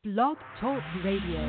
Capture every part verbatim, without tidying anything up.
Blog Talk Radio.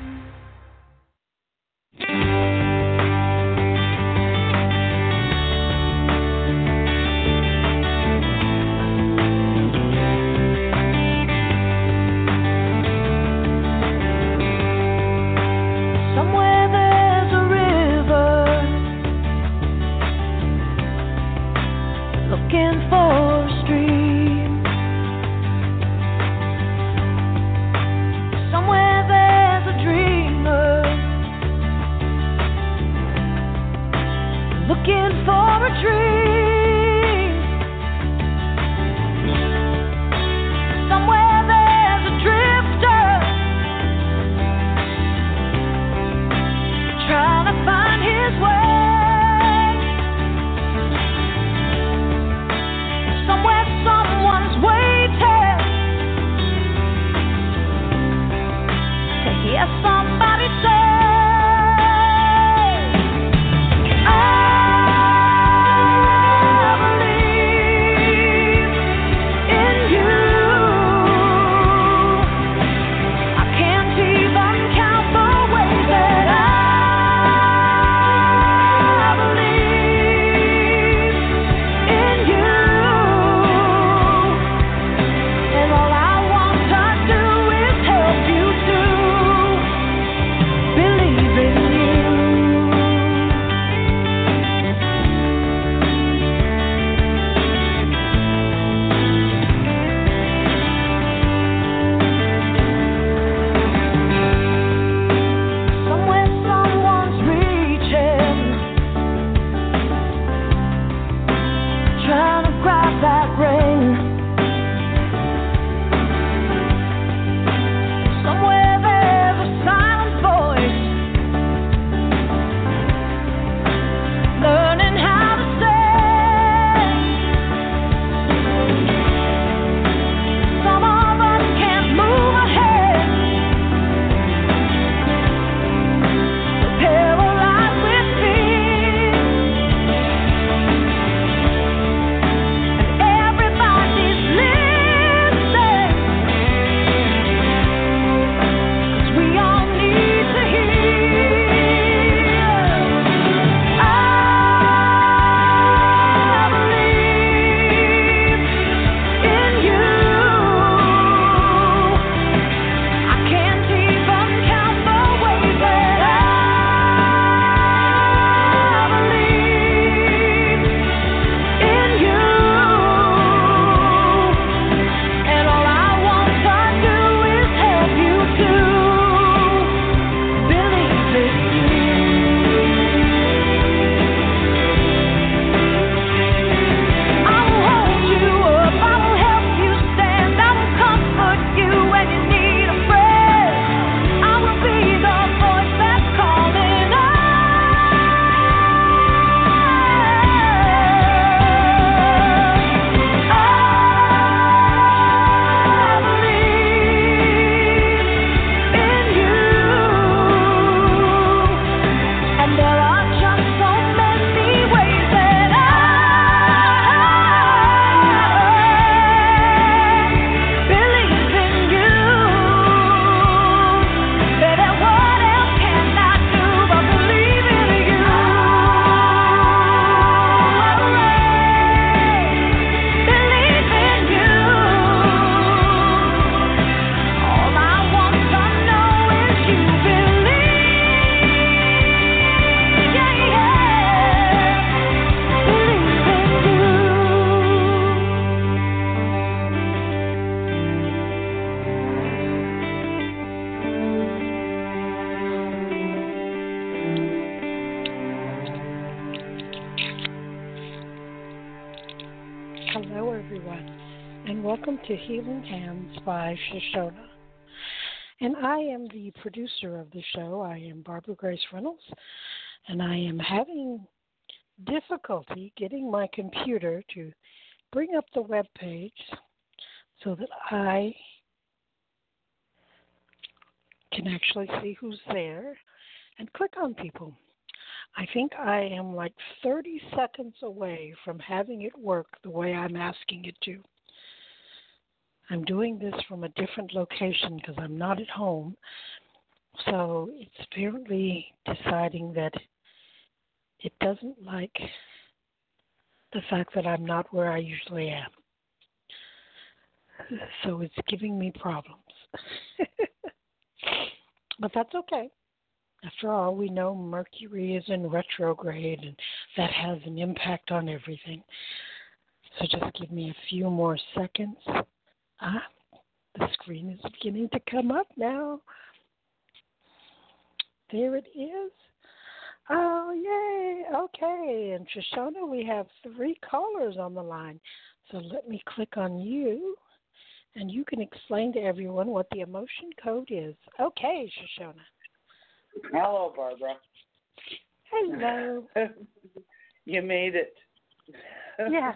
To Healing Hands by Shoshona. And I am the producer of the show. I am Barbara Grace Reynolds, and I am having difficulty getting my computer to bring up the web page so that I can actually see who's there and click on people. I think I am like thirty seconds away from having it work the way I'm asking it to. I'm doing this from a different location because I'm not at home. So it's apparently deciding that it doesn't like the fact that I'm not where I usually am. So it's giving me problems. But that's okay. After all, we know Mercury is in retrograde, and that has an impact on everything. So just give me a few more seconds. Ah, the screen is beginning to come up now. There it is. Oh, yay. Okay. And Shoshona, we have three callers on the line. So let me click on you, and you can explain to everyone what the emotion code is. Okay, Shoshona. Hello, Barbara. Hello. You made it. Yes.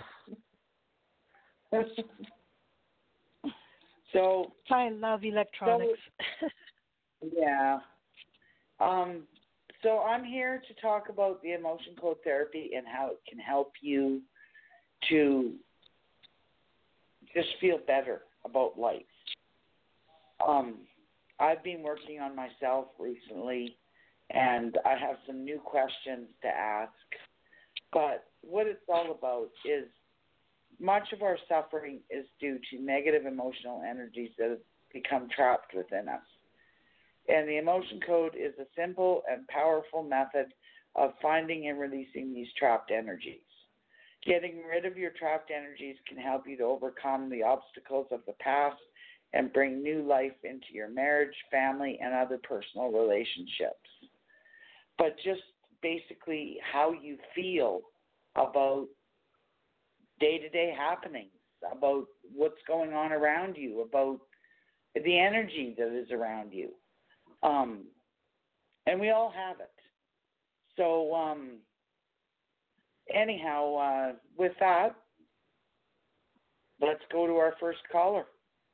So I love electronics. So, yeah. Um, so I'm here to talk about the emotion code therapy and how it can help you to just feel better about life. Um, I've been working on myself recently, and I have some new questions to ask. But what it's all about is much of our suffering is due to negative emotional energies that have become trapped within us. And the emotion code is a simple and powerful method of finding and releasing these trapped energies. Getting rid of your trapped energies can help you to overcome the obstacles of the past and bring new life into your marriage, family, and other personal relationships. But just basically how you feel about day-to-day happenings, about what's going on around you, about the energy that is around you. Um, and we all have it. So um, anyhow, uh, with that, let's go to our first caller.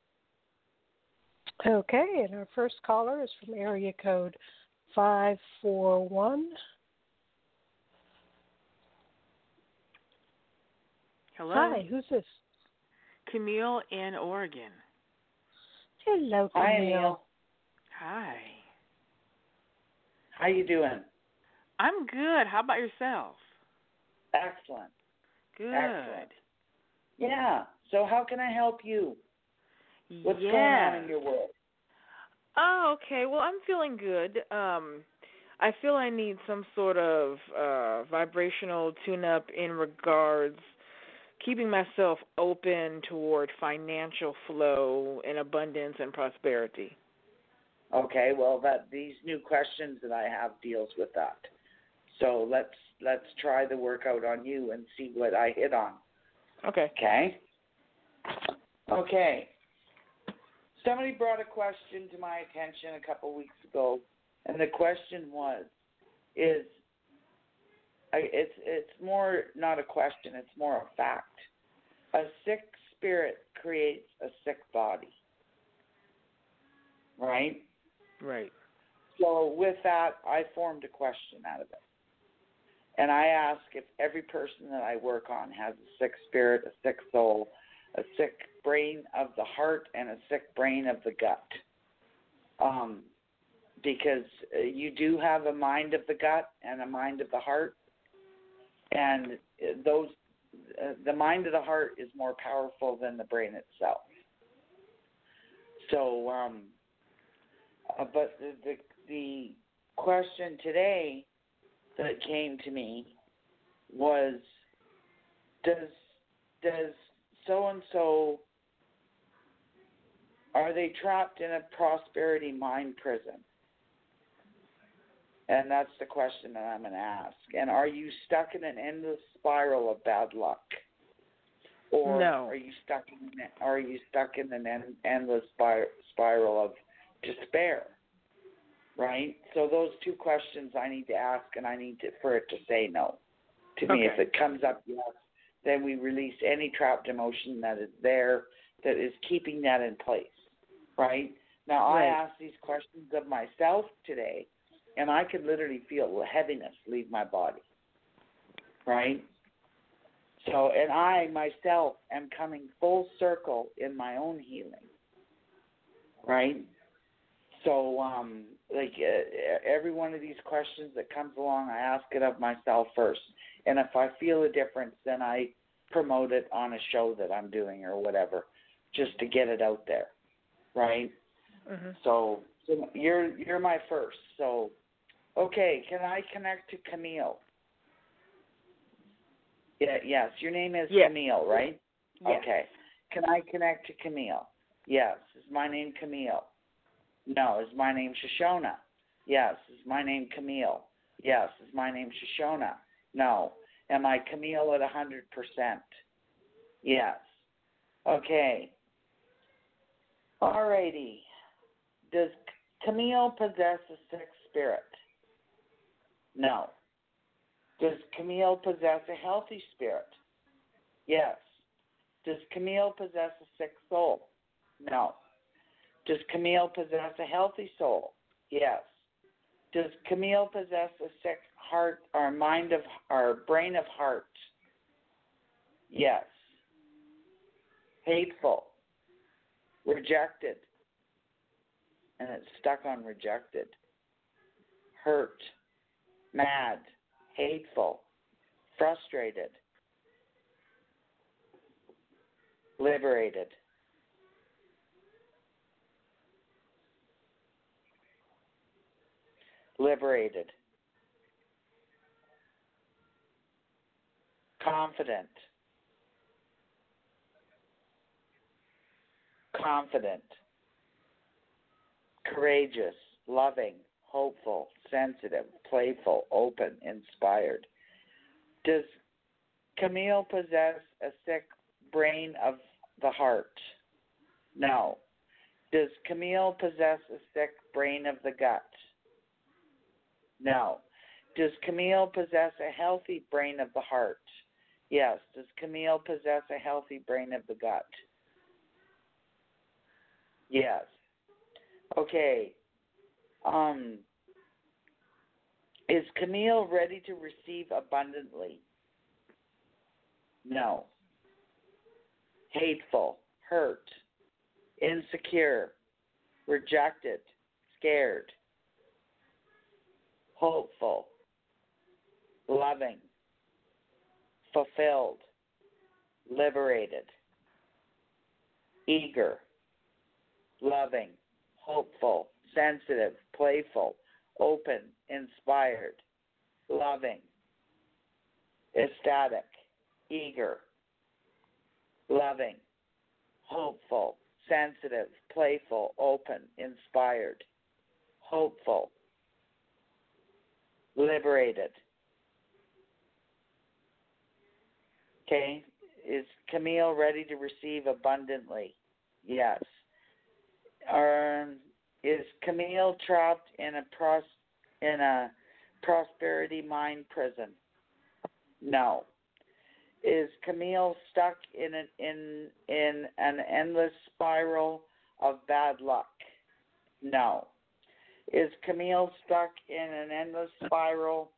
Okay, and our first caller is from area code five four one. Hello. Hi, who's this? Camille in Oregon. Hello, Camille. Hi, Emil. Hi. How you doing? I'm good. How about yourself? Excellent. Good. Excellent. Yeah. So how can I help you? What's yes. going on in your world? Oh, okay. Well, I'm feeling good. Um, I feel I need some sort of uh, vibrational tune-up in regards keeping myself open toward financial flow and abundance and prosperity. Okay. Well, that these new questions that I have deals with that. So let's let's try the workout on you and see what I hit on. Okay. Okay. Okay. Somebody brought a question to my attention a couple weeks ago, and the question was, is I, it's it's more not a question, it's more a fact. A sick spirit creates a sick body, right? Right. So with that, I formed a question out of it. And I ask if every person that I work on has a sick spirit, a sick soul, a sick brain of the heart, and a sick brain of the gut. Um, because uh, you do have a mind of the gut and a mind of the heart. And those, uh, the mind of the heart is more powerful than the brain itself. So, um, uh, but the, the the question today that came to me was, does does so and so, are they trapped in a prosperity mind prison? And that's the question that I'm going to ask. And are you stuck in an endless spiral of bad luck? Or no. are you stuck in are you stuck in an en- endless spir- spiral of despair? Right? So those two questions I need to ask, and I need to, for it to say no to me. Okay. If it comes up yes, then we release any trapped emotion that is there that is keeping that in place. Right? Now, Right. I ask these questions of myself today, and I could literally feel heaviness leave my body. Right? So, and I myself am coming full circle in my own healing, right? So, um, like uh, every one of these questions that comes along, I ask it of myself first. And if I feel a difference, then I promote it on a show that I'm doing or whatever, just to get it out there, right? Mhm. So, so you're you're my first. So, okay, can I connect to Camille? Yeah, yes. Your name is Yes. Camille, right? Yes. Okay. Can I connect to Camille? Yes. Is my name Camille? No. Is my name Shoshona? Yes. Is my name Camille? Yes. Is my name Shoshona? No. Am I Camille at a hundred percent? Yes. Okay. Alrighty. Does Camille possess a sixth spirit? No. Does Camille possess a healthy spirit? Yes. Does Camille possess a sick soul? No. Does Camille possess a healthy soul? Yes. Does Camille possess a sick heart or mind of or brain of heart? Yes. Hateful. Rejected. And it's stuck on rejected. Hurt. Mad. Hateful. Frustrated. Liberated. Liberated. Confident. Confident. Courageous. Loving. Hopeful. Sensitive. Playful. Open. Inspired. Does Camille possess a sick brain of the heart? No. Does Camille possess a sick brain of the gut? No. Does Camille possess a healthy brain of the heart? Yes. Does Camille possess a healthy brain of the gut? Yes. Okay. Um, is Camille ready to receive abundantly? No. Hateful, hurt, insecure, rejected, scared, hopeful, loving, fulfilled, liberated, eager, loving, hopeful, sensitive, playful, open, inspired, loving, ecstatic, eager, loving, hopeful, sensitive, playful, open, inspired, hopeful, liberated. Okay, is Camille ready to receive abundantly? Yes. Um, is Camille trapped in a pros in a prosperity mind prison? No. Is Camille stuck in an in in an endless spiral of bad luck? No. Is Camille stuck in an endless spiral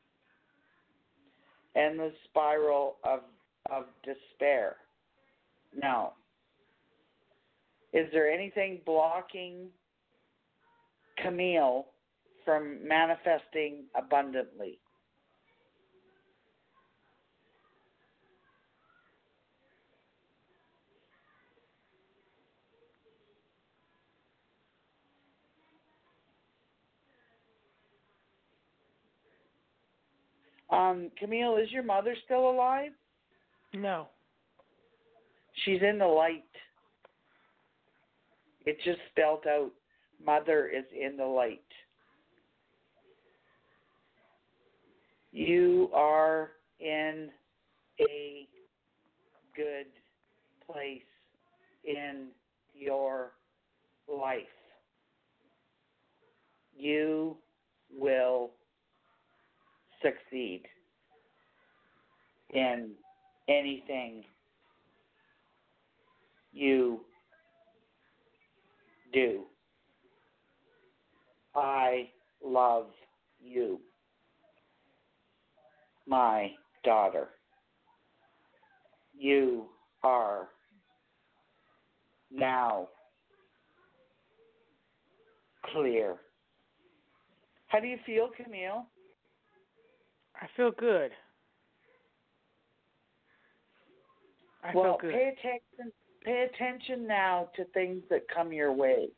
endless spiral of of despair? No. Is there anything blocking Camille from manifesting abundantly? Um, Camille, is your mother still alive? No. She's in the light. It just spelled out, mother is in the light. You are in a good place in your life. You will succeed in anything you do. I love you, my daughter. you are now clear. How do you feel, Camille? I feel good. I well, feel good. pay attention. Pay attention now to things that come your way.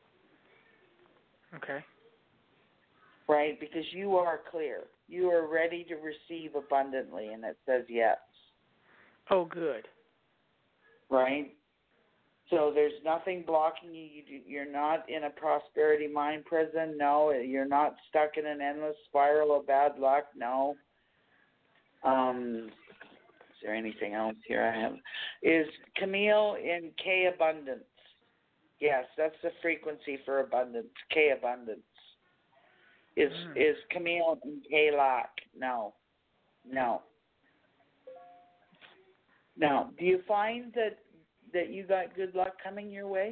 Okay. Right, because you are clear. You are ready to receive abundantly, and it says yes. Oh, good. Right? So there's nothing blocking you. you. You're not in a prosperity mind prison. No. You're not stuck in an endless spiral of bad luck. No. Um, is there anything else here I have? Is Camille in K abundance? Yes, that's the frequency for abundance. K abundance. Is mm. is Camille in K lack? No. No. Now, do you find that that you got good luck coming your way?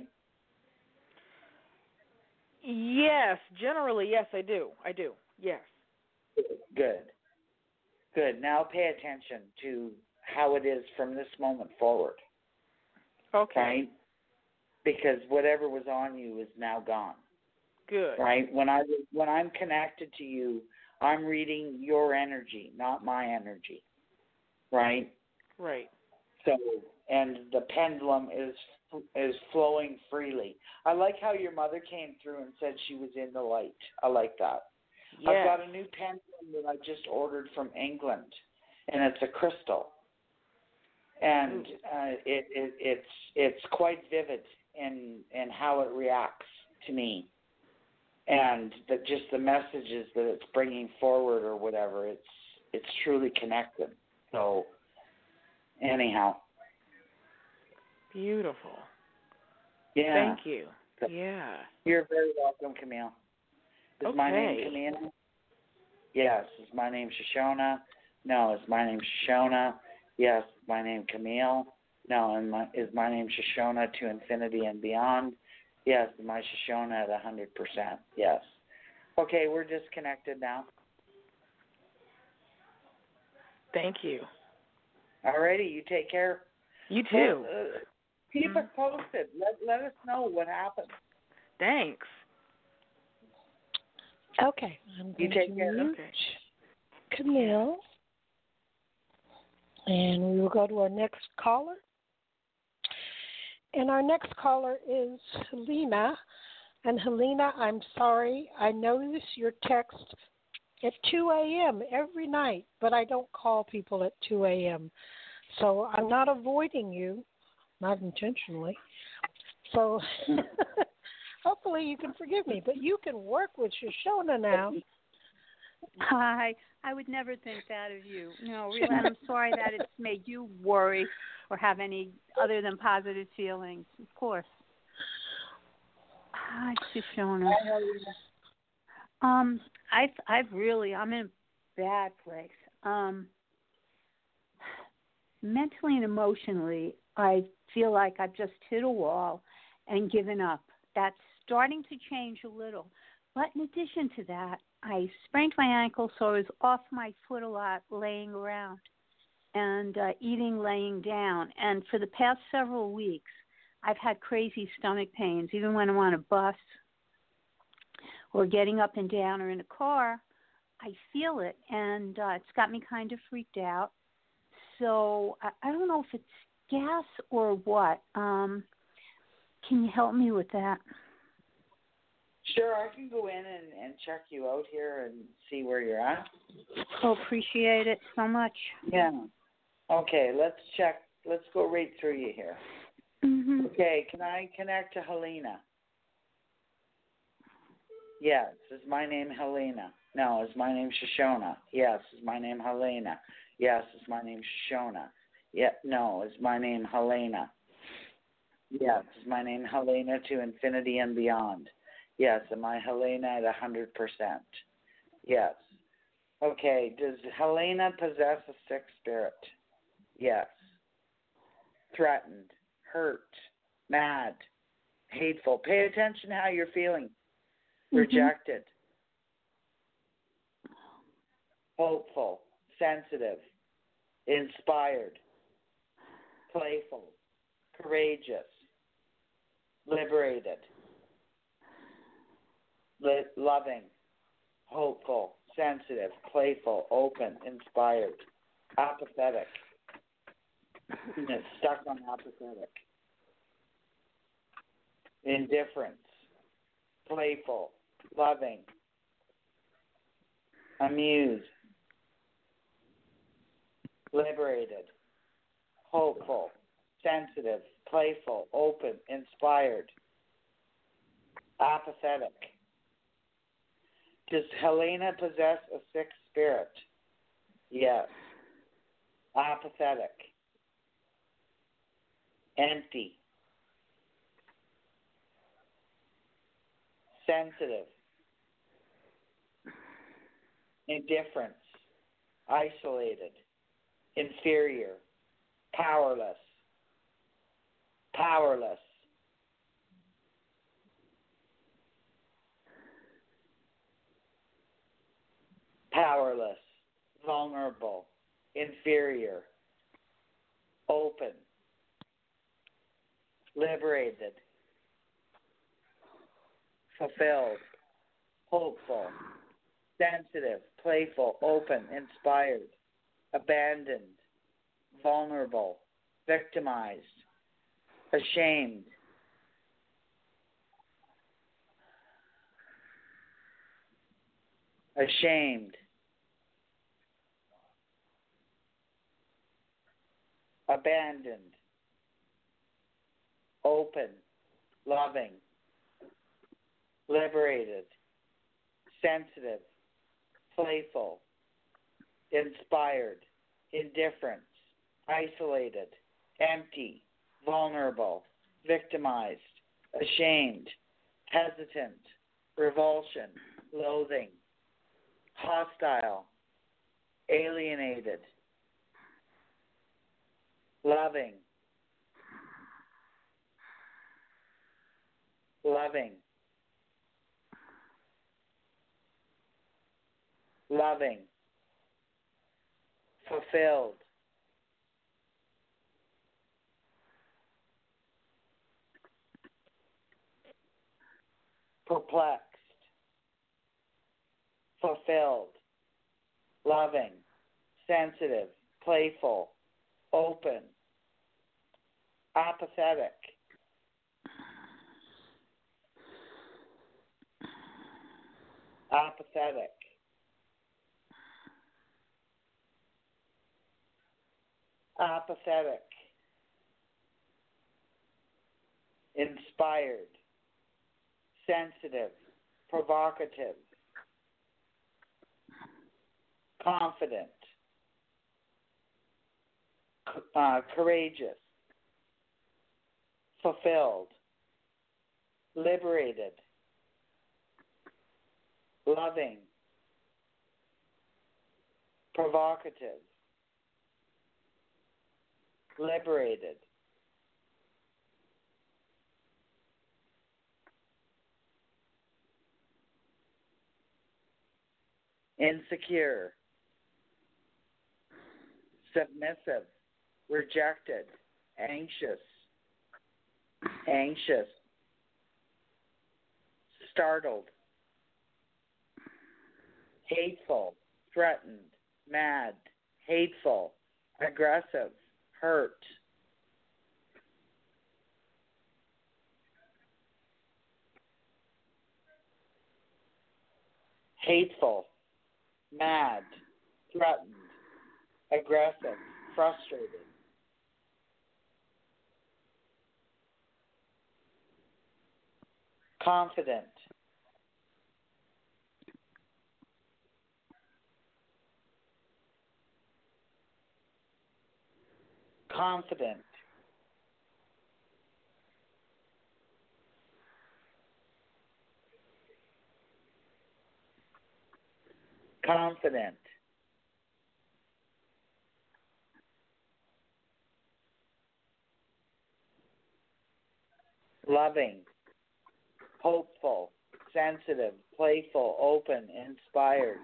Yes, generally, yes, I do. I do. Yes. Good. Good. Now pay attention to how it is from this moment forward. Okay. Right? Because whatever was on you is now gone. Good. Right? When I when I'm connected to you, I'm reading your energy, not my energy. Right? Right. So, and the pendulum is is flowing freely. I like how your mother came through and said she was in the light. I like that. Yes. I've got a new pendulum that I just ordered from England, and it's a crystal, and uh, it, it it's it's quite vivid in in how it reacts to me, and that just the messages that it's bringing forward or whatever. It's it's truly connected. So. Anyhow. Beautiful. Yeah. Thank you. Yeah. You're very welcome, Camille. Is okay. my name Camille? Yes. Is my name Shoshona? No. Is my name Shoshona? Yes. Is my name Camille? No. And my, is my name Shoshona to infinity and beyond? Yes. Is my Shoshona at one hundred percent? Yes. Okay, we're disconnected now. Thank you. Alrighty, you take care. You too. Well, uh, keep mm-hmm. us posted. Let let us know what happens. Thanks. Okay, I'm going you take to care. mute okay. Camille, and we will go to our next caller. And our next caller is Helena. And Helena, I'm sorry, I notice your text at two a.m. every night, but I don't call people at two a.m. So I'm not avoiding you, not intentionally. So hopefully you can forgive me, but you can work with Shoshona now. Hi. I would never think that of you. No, really, and I'm sorry that it's made you worry or have any other than positive feelings. Of course. Hi, Shoshona. Um, I've, I've really, I'm in a bad place. Um, mentally and emotionally, I feel like I've just hit a wall and given up. That's starting to change a little. But in addition to that, I sprained my ankle, so I was off my foot a lot laying around and uh, eating laying down. And for the past several weeks, I've had crazy stomach pains, even when I'm on a bus or getting up and down or in a car. I feel it, and uh, it's got me kind of freaked out. So I, I don't know if it's gas or what. Um, can you help me with that? Sure, I can go in and, and check you out here and see where you're at. Oh, appreciate it so much. Yeah. Okay, let's check. Let's go right through you here. Mm-hmm. Okay, can I connect to Helena? Yes. Is my name Helena? No. Is my name Shoshona? Yes. Is my name Helena? Yes. Is my name Shoshona? Yeah. No. Is my name Helena? Yes. Is my name Helena to infinity and beyond? Yes. Am I Helena at one hundred percent? Yes. Okay. Does Helena possess a sick spirit? Yes. Threatened, hurt, mad, hateful. Pay attention to how you're feeling. Mm-hmm. Rejected, hopeful, sensitive, inspired, playful, courageous, liberated, li- loving, hopeful, sensitive, playful, open, inspired, apathetic. It's stuck on apathetic. Indifference, playful, loving, amused, liberated, hopeful, sensitive, playful, open, inspired, apathetic. Does Helena possess a sick spirit? Yes. Apathetic. Empty. Sensitive. Indifference. Isolated. Inferior. Powerless. Powerless. Powerless. Vulnerable. Inferior. Open. Liberated. Fulfilled. Hopeful. Sensitive. Playful. Open. Inspired. Abandoned. Vulnerable. Victimized. Ashamed. Ashamed. Abandoned. Open. Loving. Liberated. Sensitive. Playful. Inspired. Indifference. Isolated. Empty. Vulnerable. Victimized. Ashamed. Hesitant. Revulsion. Loathing. Hostile. Alienated. Loving. Loving. Loving. Fulfilled. Perplexed. Fulfilled. Loving. Sensitive. Playful. Open. Apathetic. Apathetic. Apathetic. Inspired. Sensitive. Provocative. Confident. Uh, courageous. Fulfilled. Liberated. Loving. Provocative. Liberated. Insecure. Submissive. Rejected. Anxious. Anxious. Startled. Hateful. Threatened. Mad. Hateful. Aggressive. Hurt. Hateful. Mad. Threatened. Aggressive. Frustrated. Confident. Confident. Confident. Loving. Hopeful. Sensitive. Playful. Open. Inspired.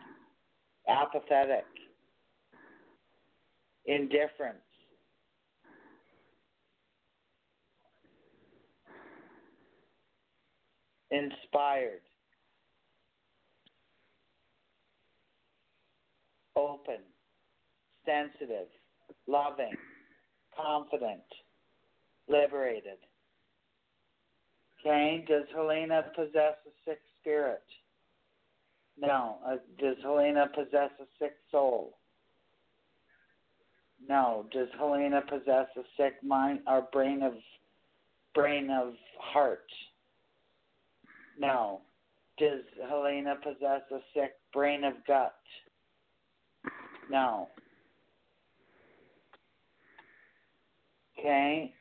Apathetic. Indifference. inspired, open, sensitive, loving, confident, liberated. Okay, does Helena possess a sick spirit? No. Uh, does Helena possess a sick soul? No. Does Helena possess a sick mind or brain of brain of heart? No. Does Helena possess a sick brain of gut? No. Okay.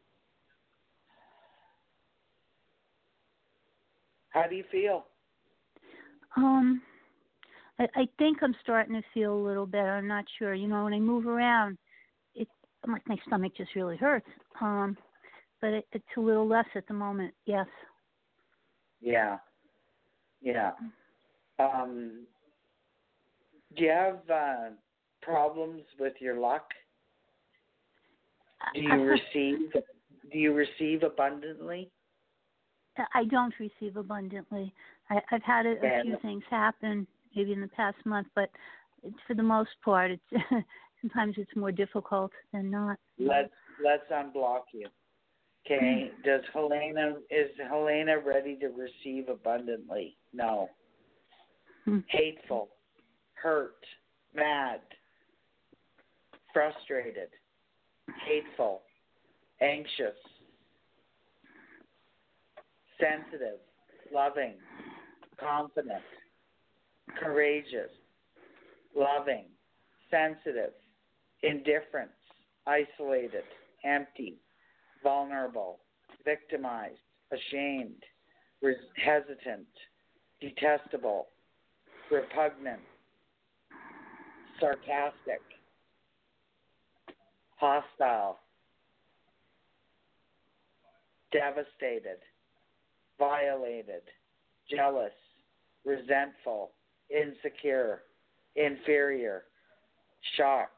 How do you feel? Um, I, I think I'm starting to feel a little better. I'm not sure. You know, when I move around, it like my stomach just really hurts. Um, but it, it's a little less at the moment. Yes. Yeah. Yeah. Um, do you have uh, problems with your luck? Do you receive? Do you receive abundantly? I don't receive abundantly. I, I've had a, a few things happen, maybe in the past month, but it's, for the most part, it's sometimes it's more difficult than not. Let's let's unblock you. Okay. Mm. Does Helena is Helena ready to receive abundantly? No. Mm. Hateful, hurt, mad, frustrated, hateful, anxious, sensitive, loving, confident, courageous, loving, sensitive, indifference, isolated, empty, vulnerable, victimized, ashamed, res- hesitant, detestable, repugnant, sarcastic, hostile, devastated, violated, jealous, resentful, insecure, inferior, shocked,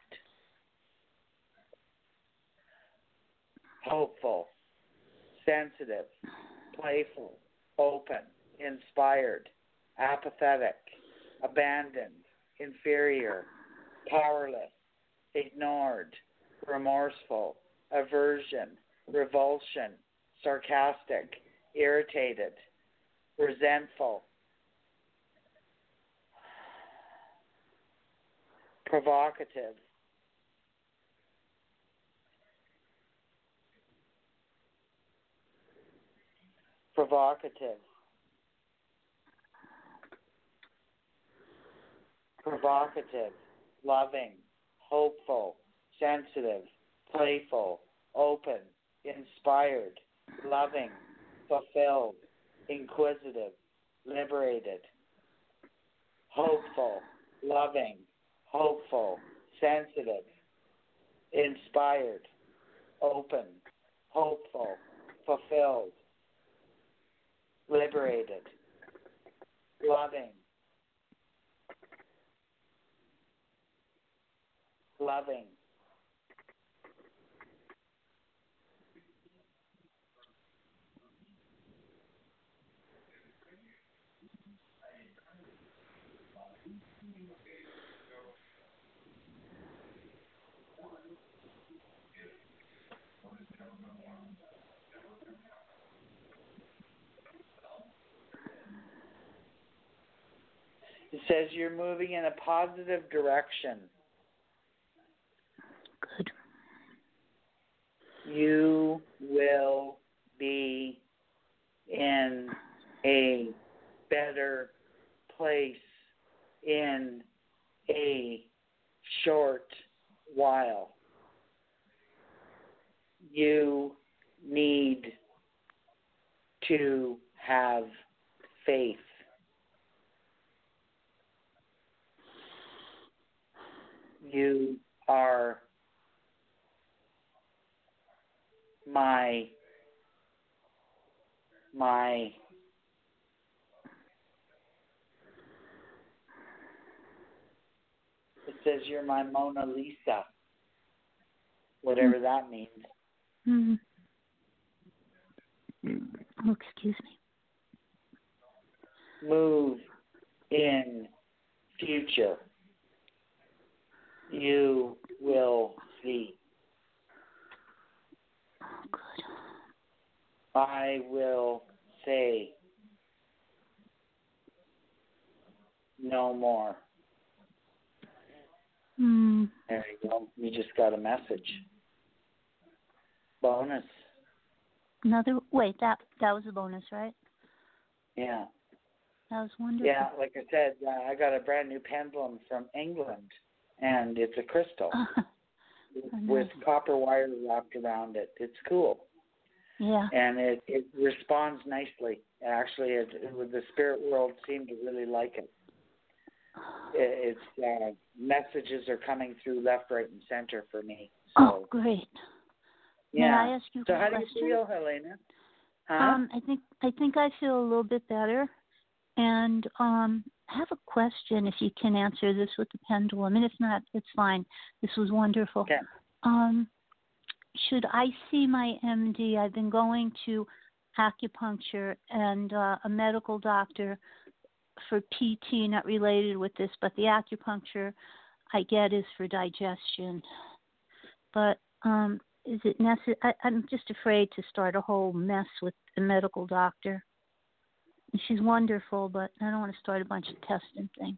hopeful, sensitive, playful, open, inspired, apathetic, abandoned, inferior, powerless, ignored, remorseful, aversion, revulsion, sarcastic, irritated, resentful, provocative, provocative, provocative, loving, hopeful, sensitive, playful, open, inspired, loving, fulfilled, inquisitive, liberated, hopeful, loving, hopeful, sensitive, inspired, open, hopeful, fulfilled, liberated, loving, loving. It says you're moving in a positive direction. Good. You will be in a better place in a short while. You need to have faith. You are my my it says you're my Mona Lisa, whatever mm-hmm. that means. Mm-hmm. Oh, excuse me. move in future, you will see. Oh, good. I will say no more. Hmm. There you go. You just got a message. Bonus. Another wait, that that was a bonus, right? Yeah. That was wonderful. Yeah, like I said, uh, I got a brand new pendulum from England, and it's a crystal with copper wire wrapped around it. It's cool. Yeah. And it, it responds nicely. Actually, it, it, the spirit world seemed to really like it. it it's uh, messages are coming through left, right, and center for me. So, oh, great. Yeah. May I ask you a so question? how do you feel, Helena? Huh? Um, I think I think I feel a little bit better, and um, I have a question. If you can answer this with the pendulum, and if not, it's fine. This was wonderful. Okay. Um, should I see my M D? I've been going to acupuncture and uh, a medical doctor for P T, not related with this, but the acupuncture I get is for digestion. But um, is it necessary? I'm just afraid to start a whole mess with the medical doctor. She's wonderful, but I don't want to start a bunch of tests and things.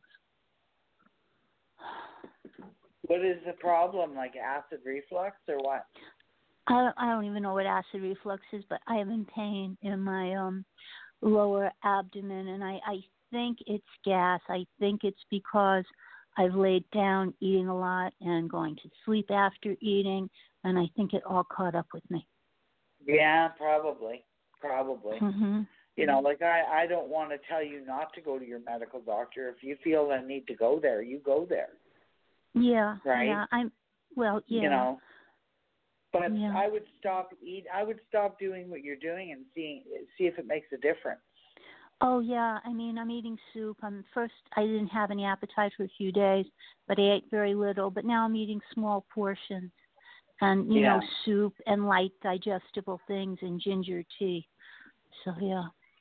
What is the problem? Like acid reflux or what? I I don't even know what acid reflux is, but I am in pain in my um lower abdomen, and I, I think it's gas. I think it's because I've laid down eating a lot and going to sleep after eating, and I think it all caught up with me. Yeah, probably. Probably. Mm-hmm. You know, like I, I don't want to tell you not to go to your medical doctor. If you feel a need to go there, you go there. Yeah. Right? Yeah. I'm, well, yeah. You know. But yeah. I would stop eat. I would stop doing what you're doing and see see if it makes a difference. Oh yeah, I mean I'm eating soup. I'm first I didn't have any appetite for a few days, but I ate very little. But now I'm eating small portions, and you yeah. know soup and light digestible things and ginger tea. So yeah.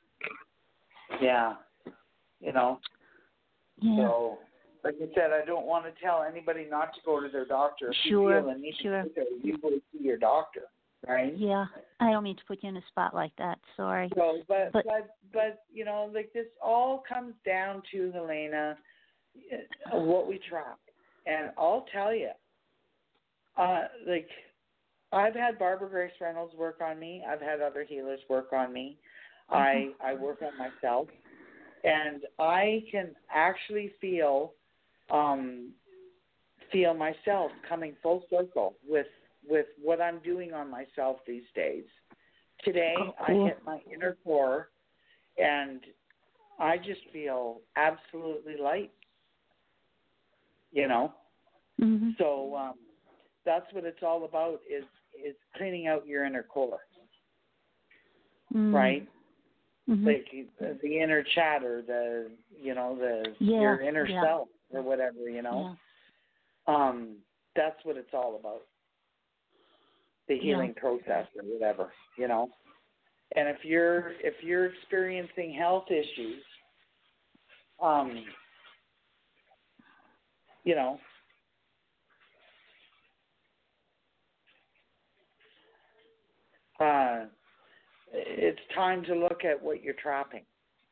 Yeah. You know. Yeah. So, like I said, I don't want to tell anybody not to go to their doctor. If sure. you feel a need sure. to go there, you go see your doctor, right? Yeah. I don't mean to put you in a spot like that. Sorry. So, but, but but, but, you know, like this all comes down to, Helena, what we try. And I'll tell you, uh, like, I've had Barbara Grace Reynolds work on me. I've had other healers work on me. I I work on myself. And I can actually feel um, feel myself coming full circle with with what I'm doing on myself these days. Today, oh, cool. I hit my inner core, and I just feel absolutely light. You know, mm-hmm. so um, that's what it's all about: is is cleaning out your inner core, mm-hmm. right? Mm-hmm. Like the inner chatter, the you know the yeah, your inner yeah. self or whatever, you know. Yeah. Um, that's what it's all about. The healing yeah. process or whatever, you know. And if you're if you're experiencing health issues, um, you know, uh, it's time to look at what you're trapping.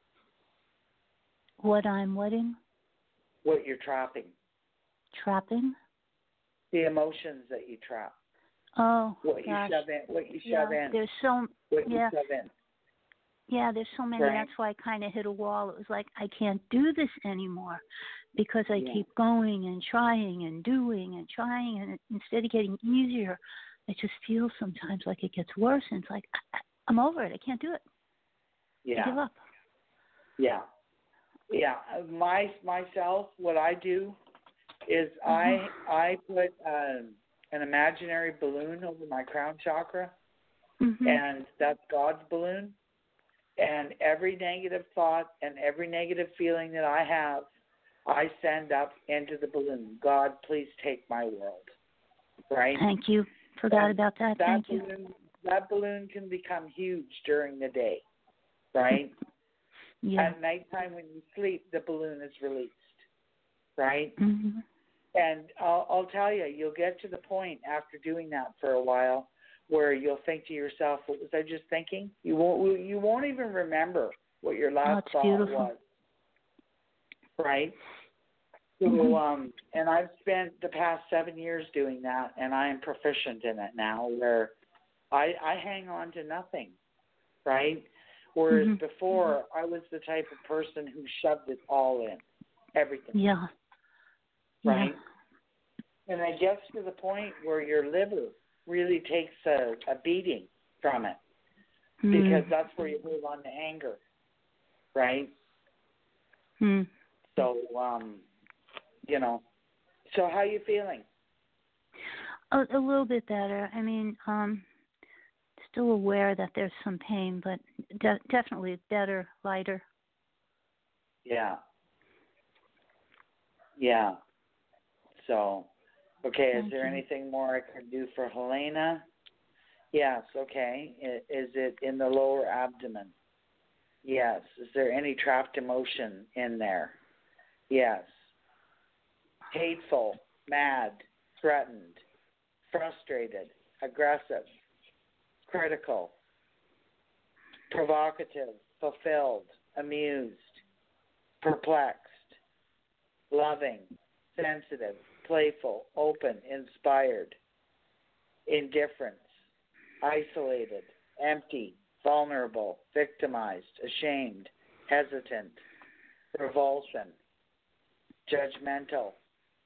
What I'm wedding? What you're trapping. Trapping? The emotions that you trap. Oh, what gosh. you shove in. What you yeah, shove in. There's so what yeah. you shove in. Yeah, there's so many. Right. That's why I kind of hit a wall. It was like I can't do this anymore because I yeah. keep going and trying and doing and trying, and it, instead of getting easier, I just feel sometimes like it gets worse, and it's like I, I'm over it. I can't do it. Yeah. I give up. Yeah. Yeah. My myself, what I do is mm-hmm. I I put um, an imaginary balloon over my crown chakra, mm-hmm. and that's God's balloon. And every negative thought and every negative feeling that I have, I send up into the balloon. God, please take my world. Right? Thank you. Forgot and about that. that Thank balloon, you. That balloon can become huge during the day. Right? Yeah. At nighttime when you sleep, the balloon is released, right? Mm-hmm. And I'll, I'll tell you, you'll get to the point after doing that for a while where you'll think to yourself, "What was I just thinking?" You won't. You won't even remember what your last oh, thought beautiful. was, right? So, Mm-hmm. um, and I've spent the past seven years doing that, and I am proficient in it now. Where I, I hang on to nothing, right? Whereas Mm-hmm. before, I was the type of person who shoved it all in, everything. Yeah. Right? Yeah. And it gets to the point where your liver really takes a, a beating from it Mm. because that's where you hold on to anger, right? Mm. So, um, you know, so how you feeling? A, a little bit better. I mean, um, still aware that there's some pain, but de- definitely better, lighter. Yeah. Yeah. So, okay, Thank is there you. anything more I can do for Helena? Yes, okay. I- Is it in the lower abdomen? Yes. Is there any trapped emotion in there? Yes. Hateful, mad, threatened, frustrated, aggressive, critical, provocative, fulfilled, amused, perplexed, loving, sensitive, playful, open, inspired, indifference, isolated, empty, vulnerable, victimized, ashamed, hesitant, revulsion, judgmental,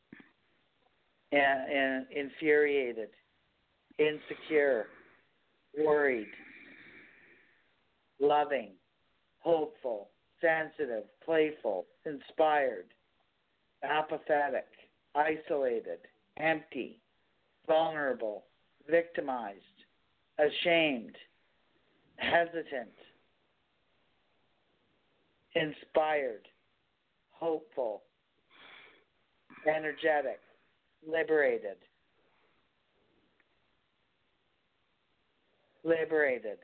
and, and infuriated, insecure, worried, loving, hopeful, sensitive, playful, inspired, apathetic, isolated, empty, vulnerable, victimized, ashamed, hesitant, inspired, hopeful, energetic, liberated, liberated,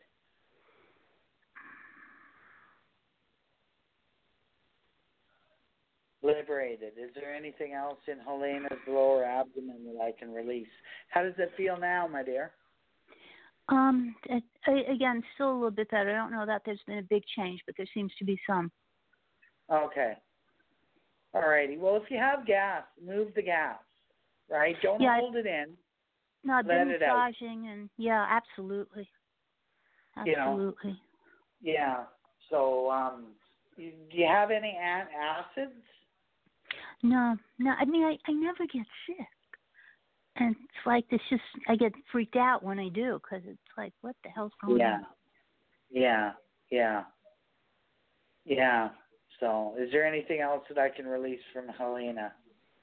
liberated. Is there anything else in Helena's lower abdomen that I can release? How does it feel now, my dear? Um, it, I, again, still a little bit better. I don't know that there's been a big change, but there seems to be some. Okay. All righty. Well, if you have gas, move the gas, right? Don't Yeah, hold it in. No, I've Let been it out. massaging, and yeah, absolutely, You know. absolutely. Yeah. So, um, do you have any an- acids? No, no. I mean, I, I never get sick, and it's like this. Just I get freaked out when I do because it's like, what the hell's going Yeah. on? Yeah. Yeah. Yeah. So, is there anything else that I can release from Helena?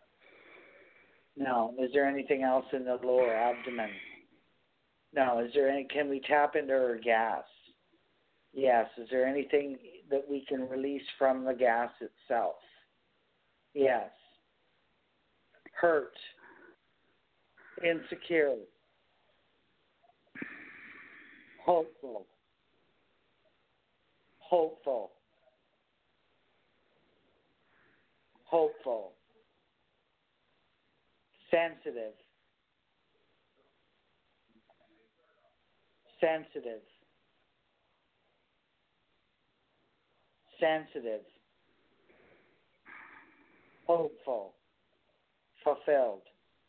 No. Is there anything else in the lower abdomen? No. Is there any? Can we tap into her gas? Yes. Is there anything that we can release from the gas itself? Yes. Hurt. Insecure. Hopeful. Hopeful. Hopeful. Sensitive. Sensitive. Sensitive. Hopeful. Fulfilled.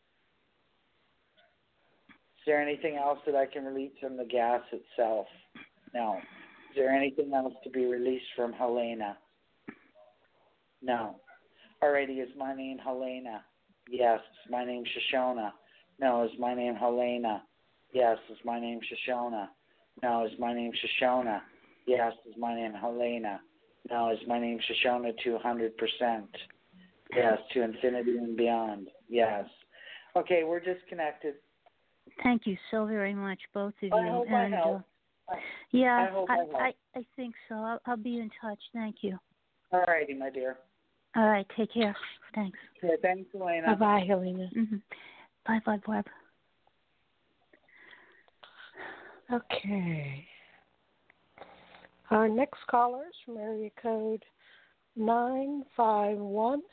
Is there anything else that I can release from the gas itself? No. Is there anything else to be released from Helena? No. Alrighty, is my name Helena? Yes. Is my name Shoshona? No. Is my name Helena? Yes. Is my name Shoshona? No. Is my name Shoshona? Yes. Is my name Helena? No. Is my name Shoshona two hundred percent? Yes. To infinity and beyond? Yes. Okay, we're disconnected. Thank you so very much, both of you. I hope and I helped. Uh, yeah, I hope I, I helped. I, I think so. I'll, I'll be in touch. Thank you. All righty, my dear. All right, take care. Thanks. Okay, thanks, Elena. Bye bye, Helena. Mm-hmm. Bye, bye, Barb. Okay. Our next caller is from area code nine five one.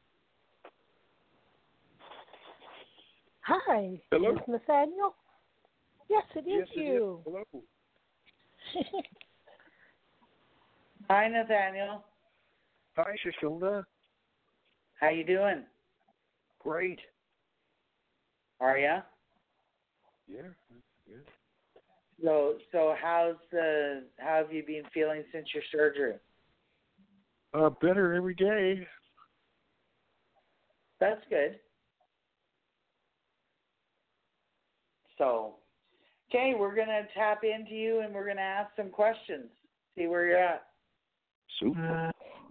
Hi. Hello. Is this Nathaniel? Yes, it is yes, you. It is. Hello. Hi, Nathaniel. Hi, Shoshona. How you doing? Great. Are ya? Yeah. Yeah. So, so how's the? How have you been feeling since your surgery? Uh, better every day. That's good. So, okay, we're gonna tap into you and we're gonna ask some questions. See where you're at. Super.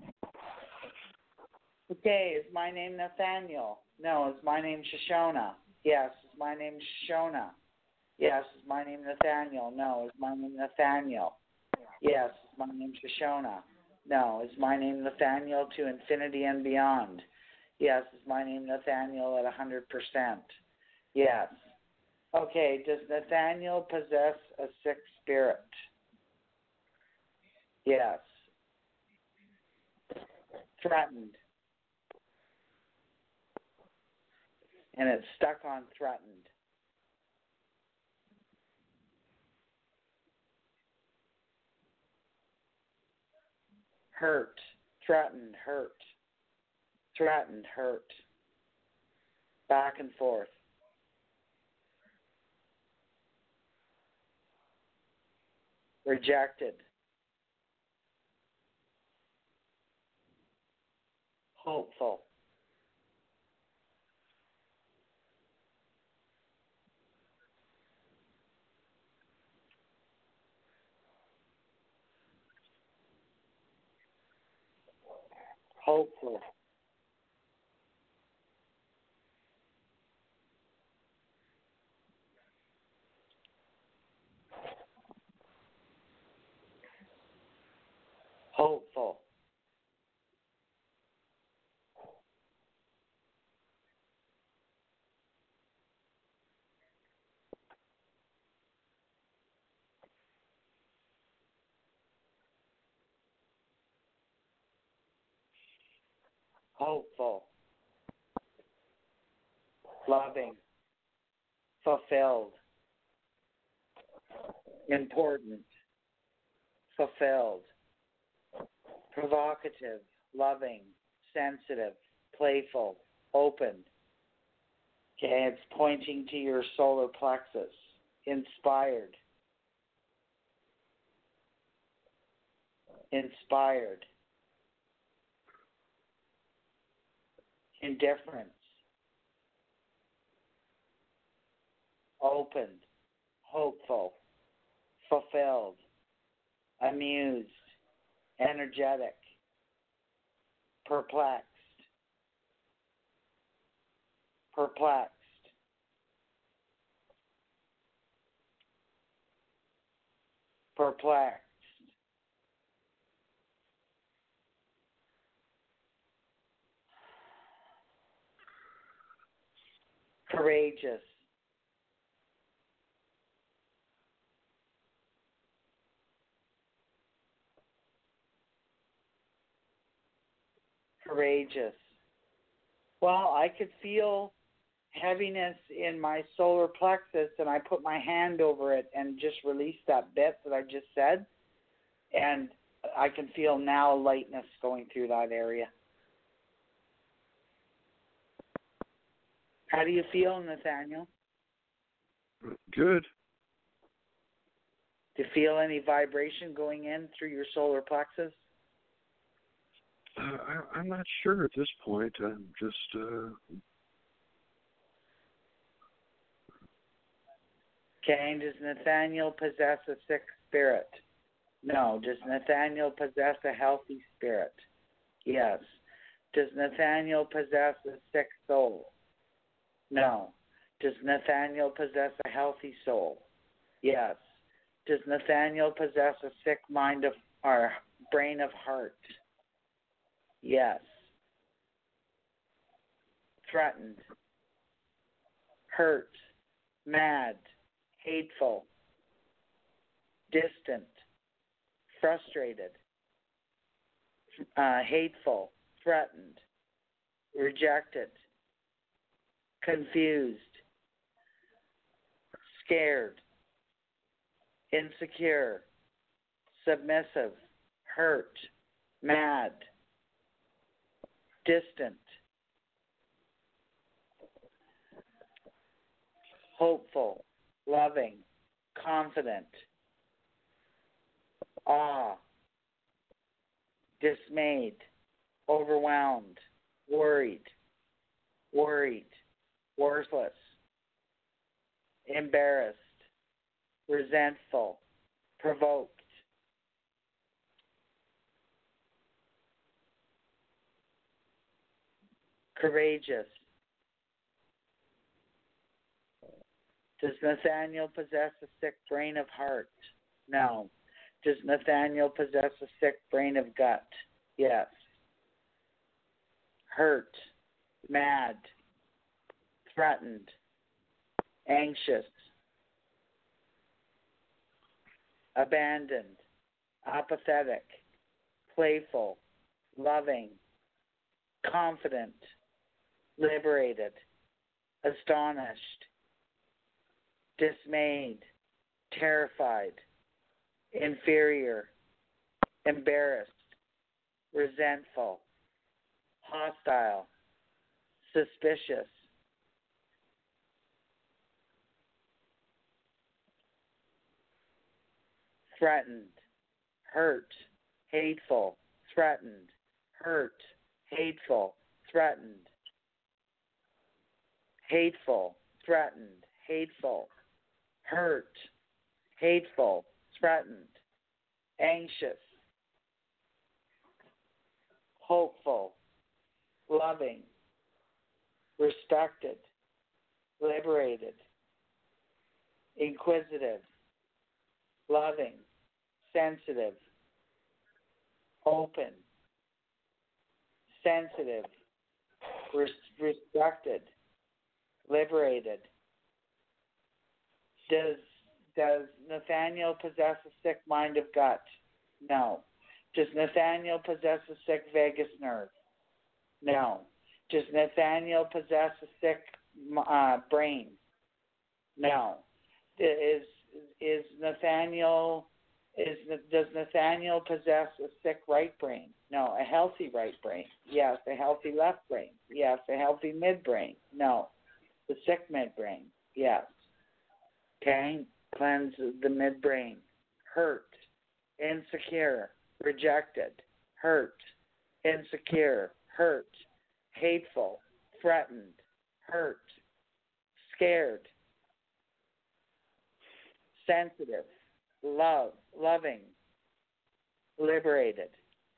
Okay, is my name Nathaniel? No, is my name Shoshona? Yes, is my name Shoshona? Yes, is my name Nathaniel? No, is my name Nathaniel? Yes, is my name Shoshona? No, is my name Nathaniel to infinity and beyond? Yes, is my name Nathaniel at one hundred percent? Yes. Okay, does Nathaniel possess a sick spirit? Yes. Threatened. And it's stuck on threatened. Hurt. Threatened. Hurt. Threatened. Hurt. Back and forth. Rejected. Hopeful. Hopeful. Hopeful. Hopeful. Loving. Fulfilled. Important. Fulfilled. Provocative. Loving. Sensitive. Playful. Open. Okay, it's pointing to your solar plexus. Inspired. Inspired. Indifference. Opened. Hopeful. Fulfilled. Amused. Energetic. Perplexed. Perplexed. Perplexed. Courageous. Courageous. Well, I could feel heaviness in my solar plexus, and I put my hand over it and just released that bit that I just said, and I can feel now lightness going through that area. How do you feel, Nathaniel? Good. Do you feel any vibration going in through your solar plexus? Uh, I, I'm not sure at this point. I'm just. Uh... Okay, does Nathaniel possess a sick spirit? No. Does Nathaniel possess a healthy spirit? Yes. Does Nathaniel possess a sick soul? No. Does Nathaniel possess a healthy soul? Yes. Does Nathaniel possess a sick mind of or brain of heart? Yes. Threatened. Hurt. Mad. Hateful. Distant. frustrated, uh, hateful, threatened, rejected, confused, scared, insecure, submissive, hurt, mad, distant, hopeful, loving, confident, awe, dismayed, overwhelmed, worried, worried, worthless, embarrassed, resentful, provoked, courageous. Does Nathaniel possess a sick brain of heart? No. Does Nathaniel possess a sick brain of gut? Yes. Hurt, mad, threatened, anxious, abandoned, apathetic, playful, loving, confident, liberated, astonished, dismayed, terrified, inferior, embarrassed, resentful, hostile, suspicious, threatened, hurt, hateful, threatened, hurt, hateful, threatened, hateful, threatened, hateful, hurt, hateful, threatened, anxious, hopeful, loving, respected, liberated, inquisitive, loving, sensitive, open, sensitive, res- respected, liberated. Does does Nathaniel possess a sick mind of gut? No. Does Nathaniel possess a sick vagus nerve? No. Does Nathaniel possess a sick uh, brain? No. Is is Nathaniel is does Nathaniel possess a sick right brain? No. A healthy right brain? Yes. A healthy left brain? Yes. A healthy midbrain? No. The sick midbrain? Yes. Okay. Cleanse the midbrain. Hurt, insecure, rejected, hurt, insecure, hurt, hateful, threatened, hurt, scared, sensitive, love, loving, liberated,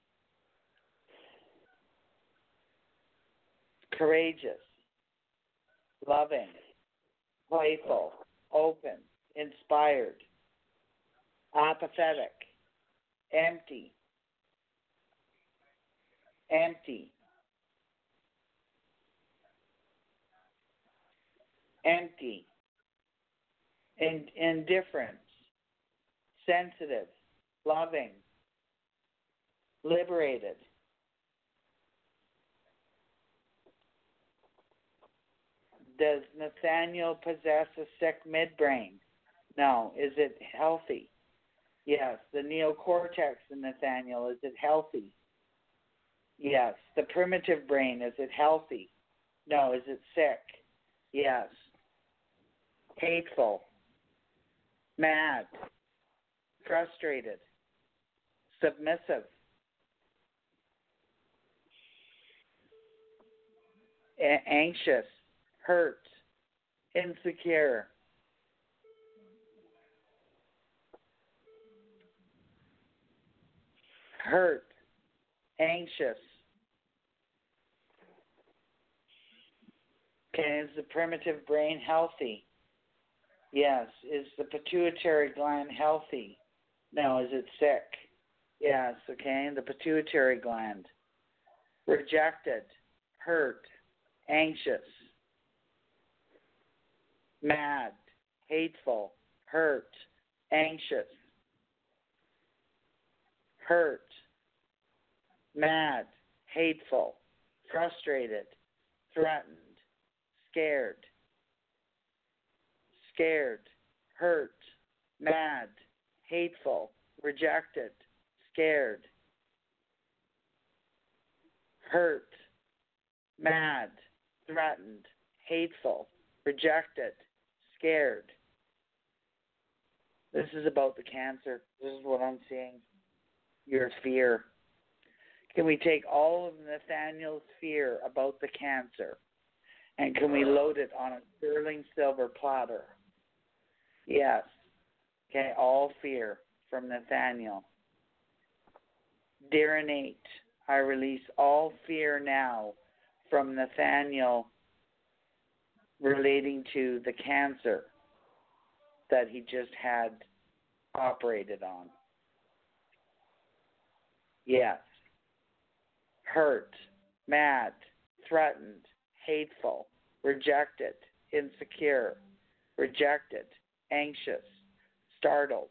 courageous, loving, playful, open, inspired, apathetic, empty, empty, empty, in, indifference, sensitive, loving, liberated. Does Nathaniel possess a sick midbrain? No. Is it healthy? Yes. The neocortex in Nathaniel, is it healthy? Yes. The primitive brain, is it healthy? No. Is it sick? Yes. Hateful, mad, frustrated, submissive, a- anxious, hurt, insecure, hurt, anxious. Okay, is the primitive brain healthy? Yes. Is the pituitary gland healthy? No. Is it sick? Yes. Okay, the pituitary gland. Rejected, hurt, anxious, mad, hateful, hurt, anxious, hurt, mad, hateful, frustrated, threatened, scared, scared, hurt, mad, hateful, rejected, scared, hurt, mad, threatened, hateful, rejected, scared. This is about the cancer. This is what I'm seeing. Your fear. Can we take all of Nathaniel's fear about the cancer and can we load it on a sterling silver platter? Yes. Okay, all fear from Nathaniel. Dear innate, I release all fear now from Nathaniel relating to the cancer that he just had operated on. Yes. Hurt, mad, threatened, hateful, rejected, insecure, rejected, anxious, startled,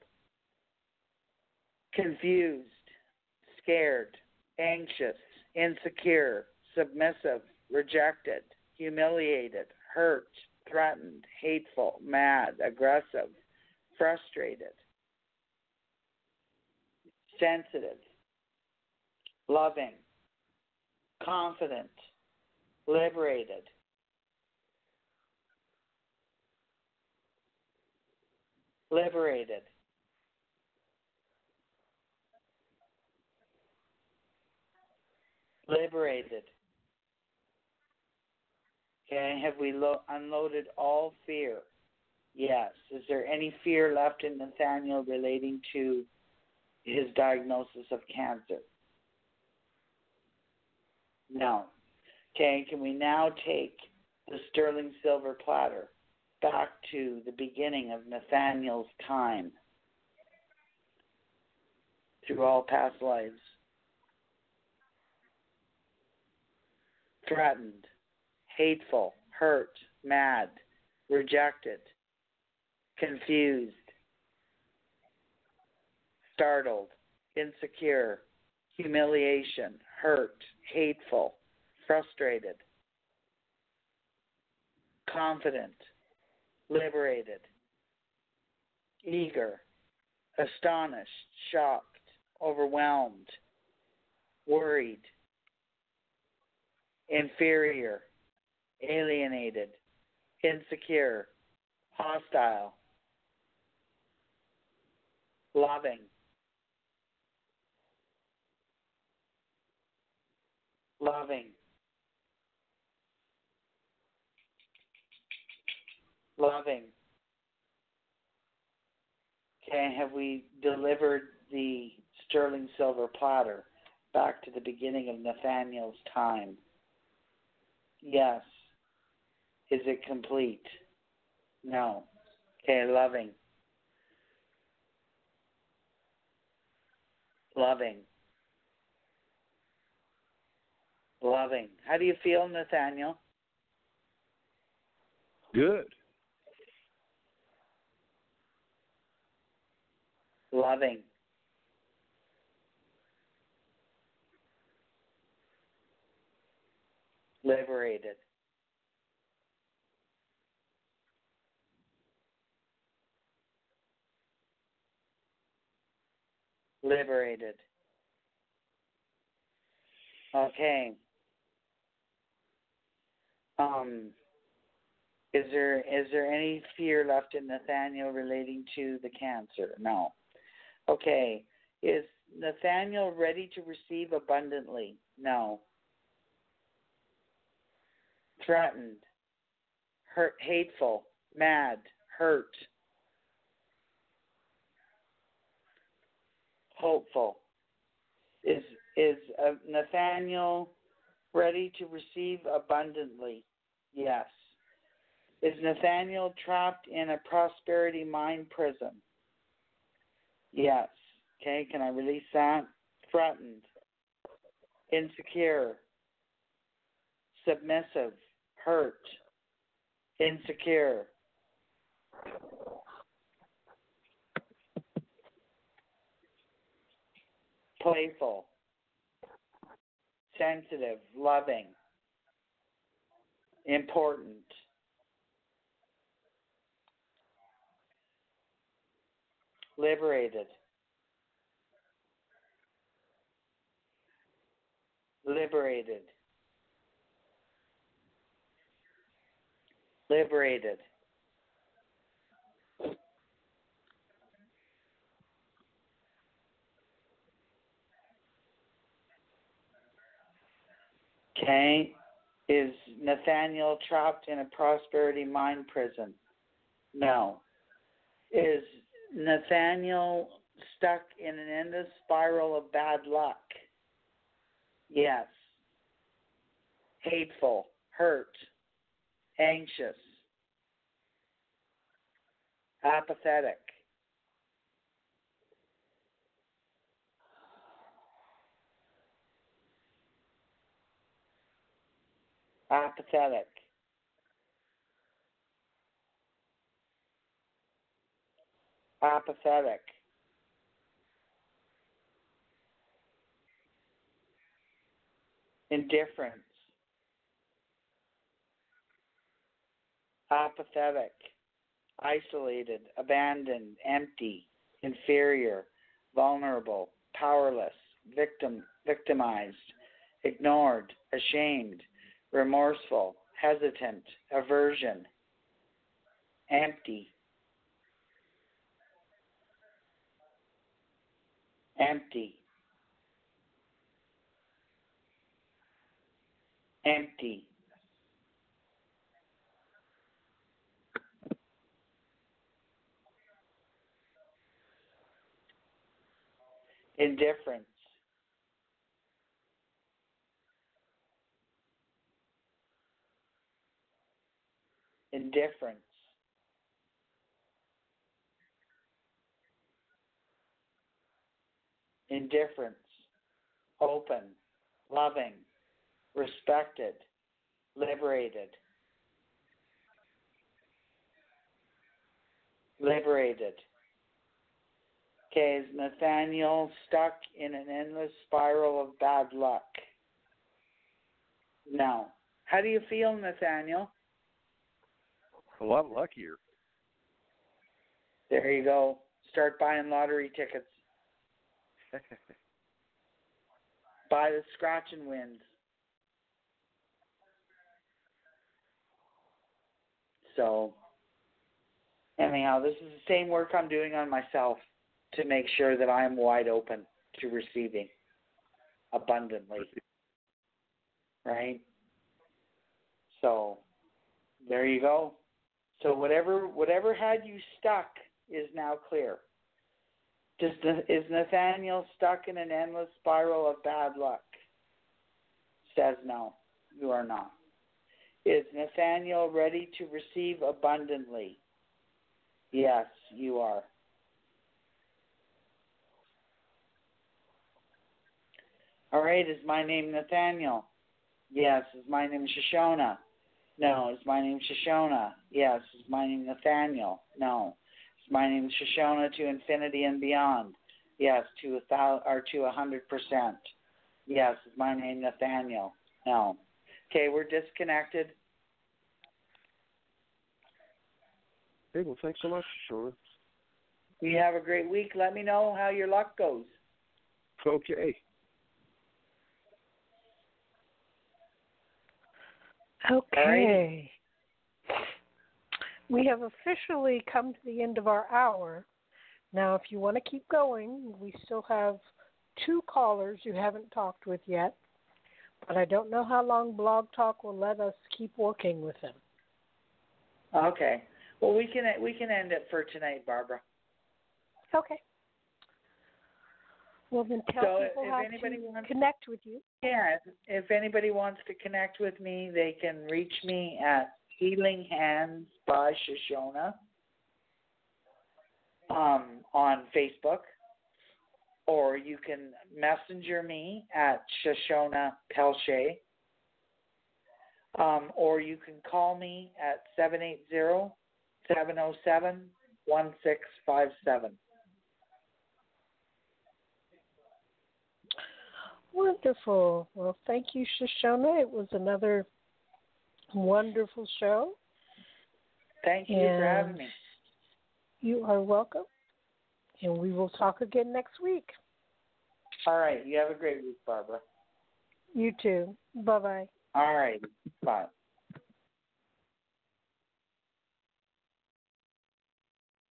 confused, scared, anxious, insecure, submissive, rejected, humiliated, hurt, threatened, hateful, mad, aggressive, frustrated, sensitive, loving, confident, liberated, liberated, liberated. Okay, have we lo- unloaded all fear? Yes. Is there any fear left in Nathaniel relating to his diagnosis of cancer? No. Okay, can we now take the sterling silver platter back to the beginning of Nathaniel's time through all past lives? Threatened, hateful, hurt, mad, rejected, confused, startled, insecure, humiliation, hurt, hateful, frustrated, confident, liberated, eager, astonished, shocked, overwhelmed, worried, inferior, alienated, insecure, hostile, loving, loving, loving. Okay, have we delivered the sterling silver platter back to the beginning of Nathaniel's time? Yes. Is it complete? No. Okay, loving. Loving. Loving. How do you feel, Nathaniel? Good. Loving. Liberated. Liberated. Okay. Um, is there is there any fear left in Nathaniel relating to the cancer? No. Okay. Is Nathaniel ready to receive abundantly? No. Threatened, hurt, hateful, mad, hurt, hopeful. Is is uh, Nathaniel ready to receive abundantly? Yes. Is Nathaniel trapped in a prosperity mind prison? Yes. Okay, can I release that? Threatened, insecure, submissive, hurt, insecure. playful, sensitive, loving, important, liberated, liberated, liberated. Okay. Is Nathaniel trapped in a prosperity mind prison? No. Is Nathaniel stuck in an endless spiral of bad luck? Yes. Hateful, hurt, anxious, apathetic. Apathetic. Apathetic. Indifference. Apathetic. Isolated, abandoned, empty, inferior, vulnerable, powerless, victim, victimized, ignored, ashamed, remorseful, hesitant, aversion, empty, empty, empty, indifference, indifference, indifference, open, loving, respected, liberated, liberated. Okay, is Nathaniel stuck in an endless spiral of bad luck? No. How do you feel, Nathaniel? A lot luckier. There you go. Start buying lottery tickets. Buy the scratch and wins. So, anyhow, this is the same work I'm doing on myself to make sure that I am wide open to receiving abundantly. Right? So, there you go. So whatever whatever had you stuck is now clear. Does, is Nathaniel stuck in an endless spiral of bad luck? Says no, you are not. Is Nathaniel ready to receive abundantly? Yes, you are. All right, is my name Nathaniel? Yes. Is my name Shoshona? No. Is my name Shoshona? Yes. Is my name Nathaniel? No. Is my name Shoshona to infinity and beyond? Yes. To a thousand or to a hundred percent? Yes. Is my name Nathaniel? No. Okay, we're disconnected. Hey, well, thanks so much, Shoshona. You have a great week. Let me know how your luck goes. Okay. Okay. We have officially come to the end of our hour. Now, if you want to keep going, we still have two callers you haven't talked with yet, but I don't know how long Blog Talk will let us keep working with them. Okay. Well, we can we can end it for tonight, Barbara. Okay. Well, then tell so people if how anybody to wants, connect with you. Yeah, if anybody wants to connect with me, they can reach me at Healing Hands by Shoshona um, on Facebook, or you can messenger me at Shoshona Pelche, um, or you can call me at seven eight zero, seven zero seven, one six five seven. Wonderful. Well, thank you, Shoshona. It was another wonderful show. Thank you and for having me. You are welcome. And we will talk again next week. All right. You have a great week, Barbara. You too. Bye-bye. All right.